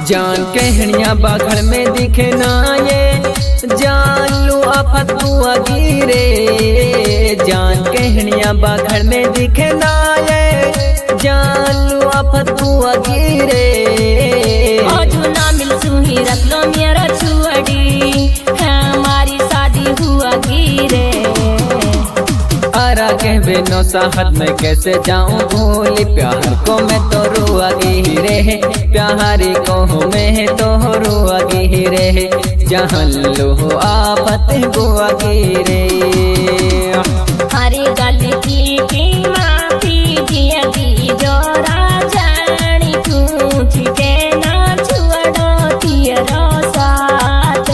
जान कहनिया बाखड़ में दिखे ना ये जान लू आफत बुआ गिरे। जान कहनिया बाखड़ में दिखे ना ये जान लू आफत बुआ गिरे। ना मिल सुही रख लो मेरा छुअड़ी हमारी शादी हुआ गिरे। आरा कहबे नो साहत में कैसे जाऊं भूल प्यार को मैं तो रुआ गिरे। प्यारी को मैं तो रुआ गिरे जहाँ लो आफत बुआ गिरे। हरे गलती की माफी दिया दी जोरा जानी पूछ के ना छुड़ो तेरा साथ।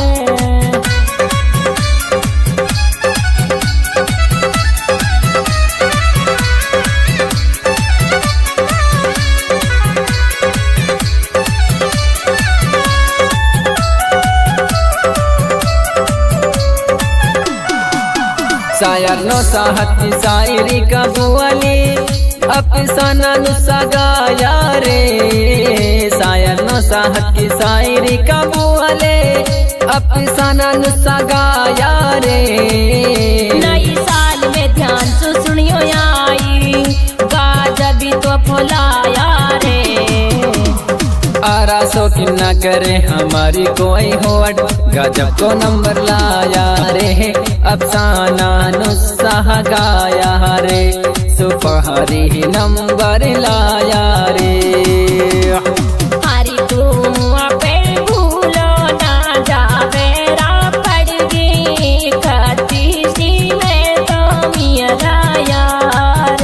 शायर नो साहत की शायरी का बुआली अफसाना नुस्सा गाया रे। शायर नो साहत की शायरी का बुआले अफसाना नुस्सा गाया रे। नई साल में ध्यान से सुनियो आई गाजा भी तो फुलाया रे। आरा सो कि न करे हमारी कोई होट गजब को नंबर लाया रे। अफसाना नुस्सा गाया रे सुपहरी नंबर लाया रे। हरी तुम पे भूलो ना जावे रा पड़ गई खती सी में तो मेरा यार।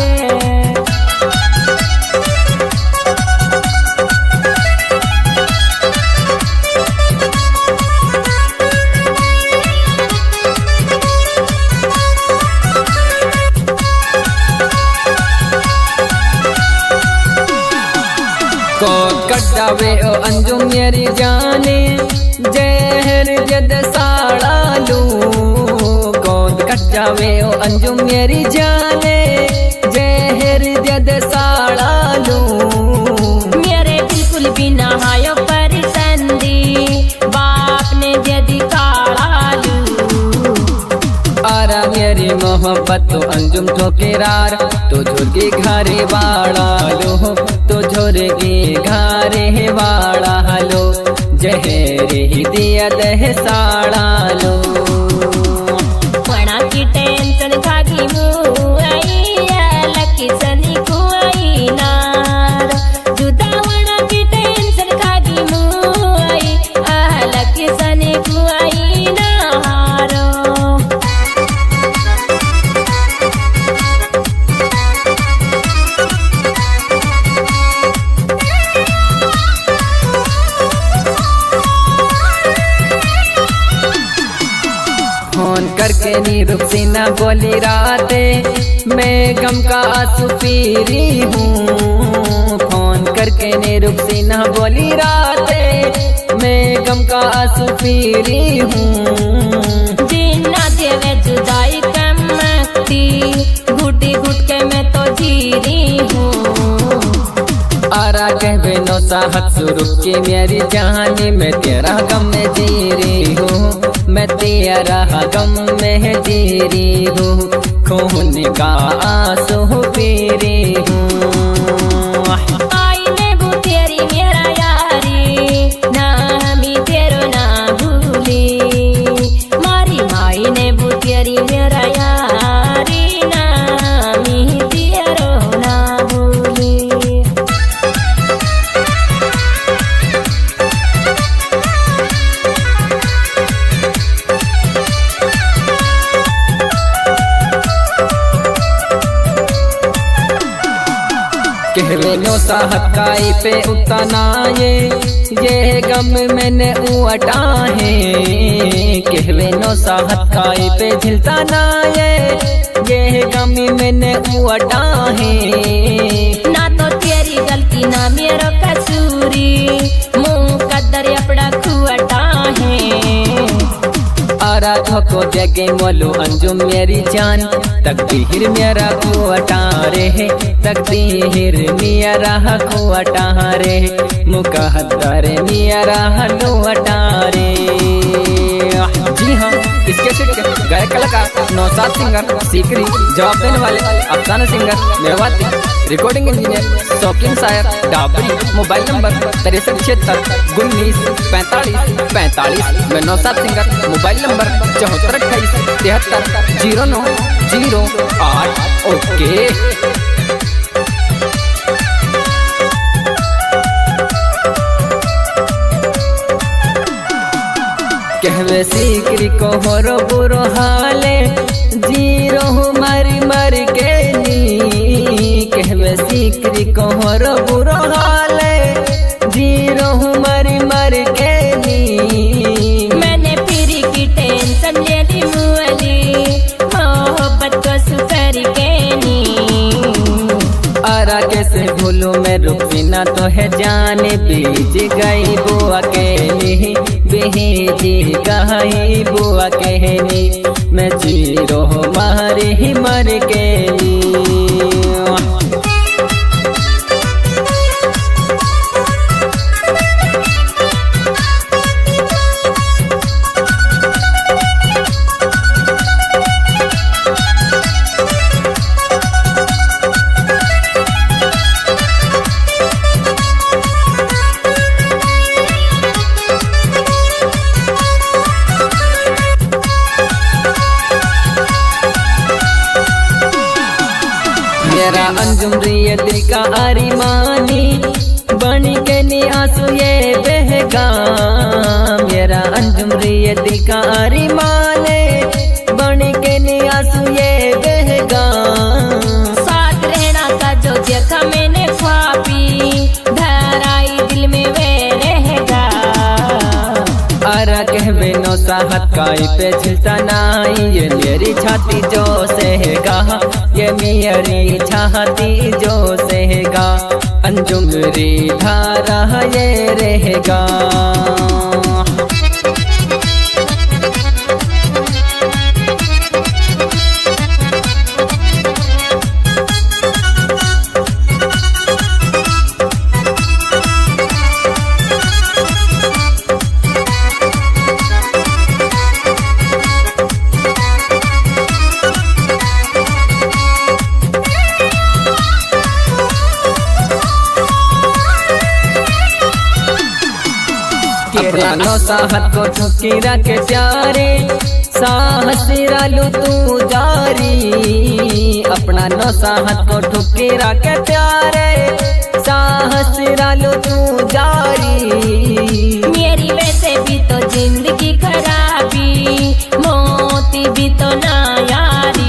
को कटावे ओ अंजुम मेरी जाने जहर जद साड़ा लू। को कटावे ओ अंजुम मेरी जाने जहर जद साड़ा लू। मेरे बिल्कुल भी ना हायो पर संदी बाप ने जदी काला लू। आरा मेरी मोहब्बत तो अंजुम ठोकेरार तो झुरकी घरे वाड़ा लो। तो झुरकी घरे वाड़ा लो जहरे ही दिया दह साड़ा लो। पढ़ा की टेंशन खागी मुआई लकी सनी कुआई नार। जुदा वणा की टेंशन खागी मुआई लकी सनी कुआई नारो। फोन करके नी रुक सी ना बोली राते मैं गम का आंसू पीरी हूँ। फोन करके नी रुक सी ना बोली राते मैं गम का आंसू पीरी हूँ। जीना देवे जुदाई कम मस्ती घुटी घुट के मैं तो जीरी हूँ। आरा कहबे नो साहत सुरुख की मेरी जहानी मैं तेरा गम में जी रही हूँ। मैं तेरा गम में जी रही हूँ खून का आंसू पी रही हूँ। आई ने वो तेरी मेरा यारी ना हमी तेरो ना भूली। मारी माई ने वो तेरी मेरा यारी ना हमी तेरो ना भूली। कहवे नो साहत काई पे उतना ये गम मैंने उटा है। कहवे नो साहत काई पे झिलता ना ये गम मैंने उटा है। ना तो तेरी गलती ना मेरो कसूरी मुँह कदर अपना खुअटा है। आरा धोको जगे मोलो अंजुम मेरी जान, तकदीर मेरा को अटारे है, तकदीर मेरा को अटारे, मुकद्दर मेरा लो अटारे। जी हाँ, इसके सिक्के गायक कलाकार नौशाद सिंगर सीकरी, जवाब देने वाले अफसाना सिंगर मेवाती, रिकॉर्डिंग इंजीनियर शौकीन शायर डाबरी। मोबाइल नंबर 6376 19 45 45 में Naushad singer. Mobile number 74 28 73 09 08। Okay. कहवे सीकरी को होरो बुरो हाले, जीरो मरी मरी के नी। कहवे सीकरी को होरो बुरो हाले, जीरो मरी मरी के नी। मैंने पीरी की टेंशन ले ली मुअली, मोहब्बत को सुकर के नी। आरा कैसे भूलूं मैं रुकना तो है जाने, बीज गई बुआ कहनी, बेजी गई बुआ कहनी। मैं जीरो मारे ही मर के मेरा अंजुम रिय दिल का अरिमानी, बनी के नी आंसू ये बहगा। मेरा अंजुम रिय दिल का अरिमाने, बनी के नी आंसू ये बहगा। साथ रहना का जो देखा मैंने ख्वाबी, धराई दिल में वे रहेगा। आरा कहवे नौशाद काई पे झिलता नाई, ये मेरी छाती जो सहेगा, ये मेरी छाती जो सहेगा। अंजुम री धारा ये रहेगा। अपना नौशाद को ठुकीरा के प्यारे, साहस रालू तू जारी। अपना नौशाद को ठुकीरा के प्यारे, साहस रालू तू जारी। मेरी वैसे भी तो जिंदगी खराबी, मोती भी तो ना यारी।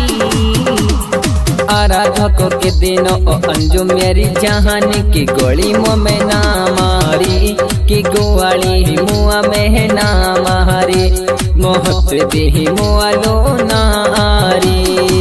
आरा धोको के दिनों ओ अंजुम मेरी जान की गोली मुँह में ना मारी, की गुआली मुआ में ना मारी। मोहत दी मुआ लो ना आरी।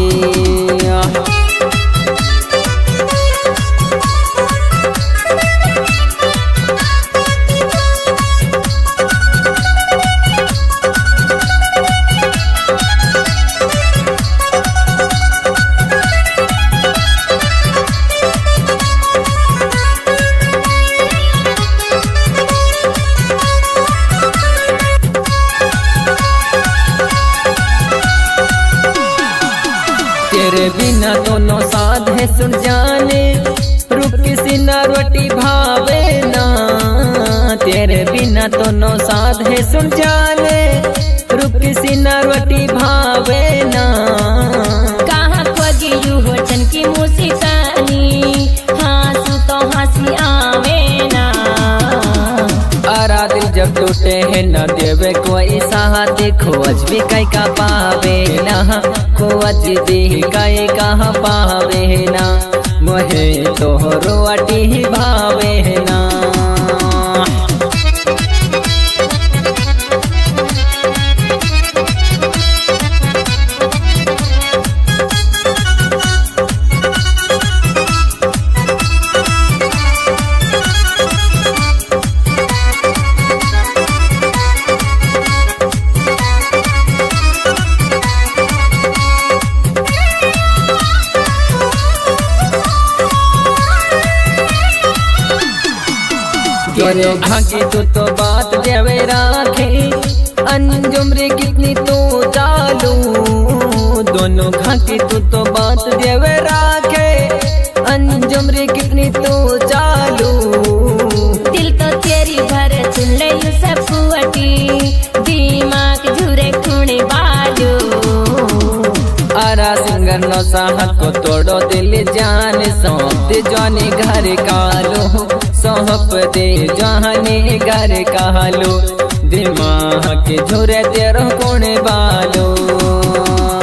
तेरे बिना दोनों साध है सुन जाने, रुक किसी ना रोटी भावे ना। तेरे बिना दोनों साध है सुन जाने, रुक किसी ना रोटी भावे ना। कहाँ खोगी यू हो चन की मुस्कानी, हाँसू तो हंसी आवे ना। आरा दिल जब टूटे है न देवे कोई साथ, खोज भी कई का पावे ना, खोज भी कई का पावे ना। मोहे तो रोटी भावे ना। दोनों भागी तू तो बात देवे राखे अंजुम रे कितनी तो चालू दोनों भागी तू तो बात देवे राखे अंजुम रे कितनी तो चालू दिल तो तेरी भर सुन ले यू सब कुवटी दिमाग झूरे खूने बालू आरा सिंगर नो साहत को तोड़ो दिल जान सौंप दे जाने घर कालो सौंप दे जाने घर कालो दिमाग के झुरे तेरो कोने बालो